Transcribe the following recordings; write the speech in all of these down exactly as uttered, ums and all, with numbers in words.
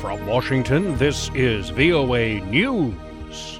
From Washington, this is V O A News.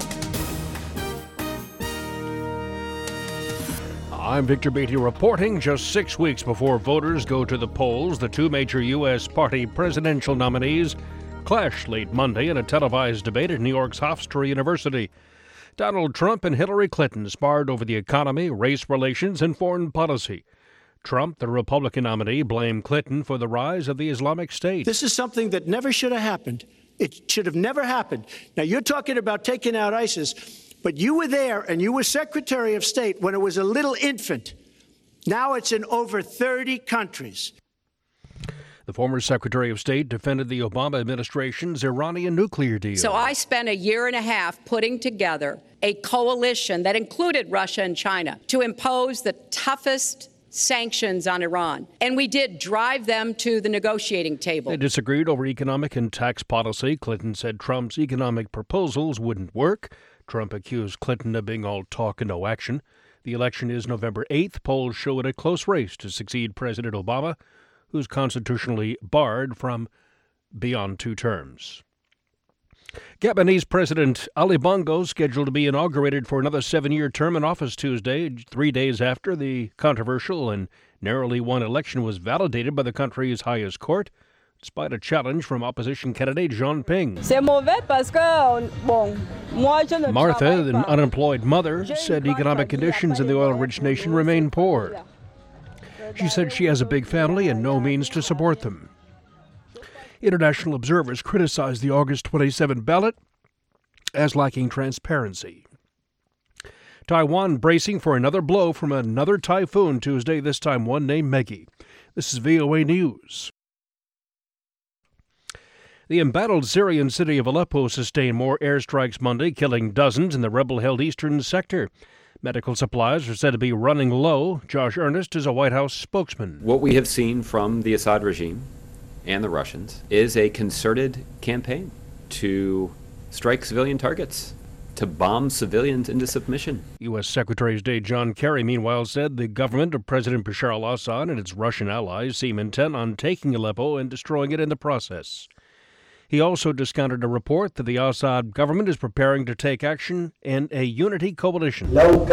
I'm Victor Beatty reporting. Just six weeks before voters go to the polls, the two major U S party presidential nominees clashed late Monday in a televised debate at New York's Hofstra University. Donald Trump and Hillary Clinton sparred over the economy, race relations, and foreign policy. Trump, the Republican nominee, blamed Clinton for the rise of the Islamic State. This is something that never should have happened. It should have never happened. Now, you're talking about taking out ISIS, but you were there and you were Secretary of State when it was a little infant. Now it's in over thirty countries. The former Secretary of State defended the Obama administration's Iranian nuclear deal. So I spent a year and a half putting together a coalition that included Russia and China to impose the toughest sanctions on Iran. And we did drive them to the negotiating table. They disagreed over economic and tax policy. Clinton said Trump's economic proposals wouldn't work. Trump accused Clinton of being all talk and no action. The election is November eighth. Polls show it a close race to succeed President Obama, who's constitutionally barred from beyond two terms. Gabonese President Ali Bongo scheduled to be inaugurated for another seven-year term in office Tuesday, three days after the controversial and narrowly won election was validated by the country's highest court, despite a challenge from opposition candidate Jean Ping. Martha, an unemployed mother, said economic conditions in the oil-rich nation remain poor. She said she has a big family and no means to support them. International observers criticized the August twenty-seventh ballot as lacking transparency. Taiwan bracing for another blow from another typhoon Tuesday, this time one named Meggie. This is V O A News. The embattled Syrian city of Aleppo sustained more airstrikes Monday, killing dozens in the rebel-held eastern sector. Medical supplies are said to be running low. Josh Earnest is a White House spokesman. What we have seen from the Assad regime and the Russians is a concerted campaign to strike civilian targets, to bomb civilians into submission. U S. Secretary of State John Kerry, meanwhile, said the government of President Bashar al-Assad and its Russian allies seem intent on taking Aleppo and destroying it in the process. He also discounted a report that the Assad government is preparing to take action in a unity coalition.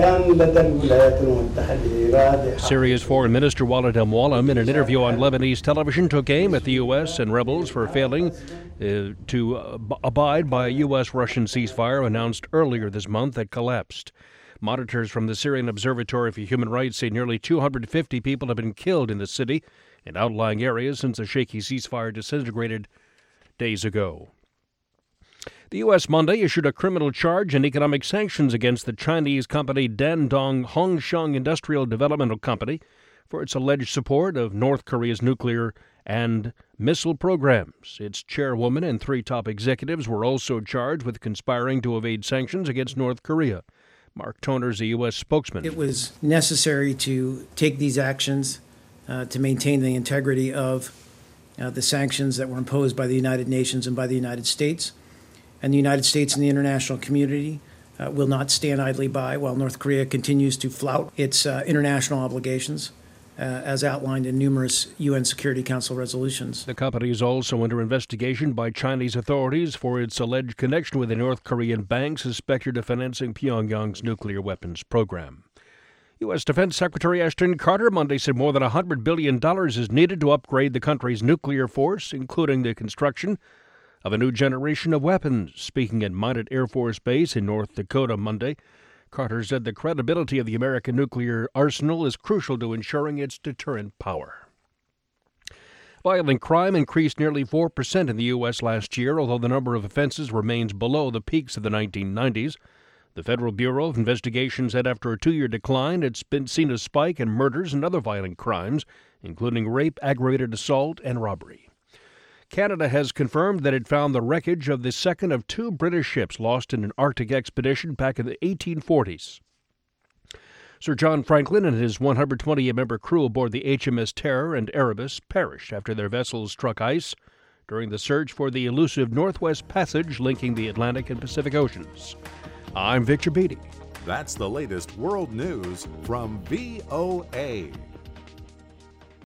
Syria's Foreign Minister Walid al-Muallim, in an interview on Lebanese television, took aim at the U S and rebels for failing uh, to uh, abide by a U S-Russian ceasefire announced earlier this month that collapsed. Monitors from the Syrian Observatory for Human Rights say nearly two hundred fifty people have been killed in the city and outlying areas since the shaky ceasefire disintegrated days ago. The U S Monday issued a criminal charge and economic sanctions against the Chinese company Dandong Hongsheng Industrial Developmental Company for its alleged support of North Korea's nuclear and missile programs. Its chairwoman and three top executives were also charged with conspiring to evade sanctions against North Korea. Mark Toner is a U S spokesman. It was necessary to take these actions uh, to maintain the integrity of Uh, the sanctions that were imposed by the United Nations and by the United States. And the United States and the international community uh, will not stand idly by while North Korea continues to flout its uh, international obligations, uh, as outlined in numerous U N Security Council resolutions. The company is also under investigation by Chinese authorities for its alleged connection with a North Korean bank suspected of financing Pyongyang's nuclear weapons program. U S. Defense Secretary Ashton Carter Monday said more than one hundred billion dollars is needed to upgrade the country's nuclear force, including the construction of a new generation of weapons. Speaking at Minot Air Force Base in North Dakota Monday, Carter said the credibility of the American nuclear arsenal is crucial to ensuring its deterrent power. Violent crime increased nearly four percent in the U S last year, although the number of offenses remains below the peaks of the nineteen nineties. The Federal Bureau of Investigation said after a two-year decline, it's been seen a spike in murders and other violent crimes, including rape, aggravated assault, and robbery. Canada has confirmed that it found the wreckage of the second of two British ships lost in an Arctic expedition back in the eighteen forties. Sir John Franklin and his one hundred twenty-member crew aboard the H M S Terror and Erebus perished after their vessels struck ice during the search for the elusive Northwest Passage linking the Atlantic and Pacific Oceans. I'm Victor Beatty. That's the latest world news from V O A.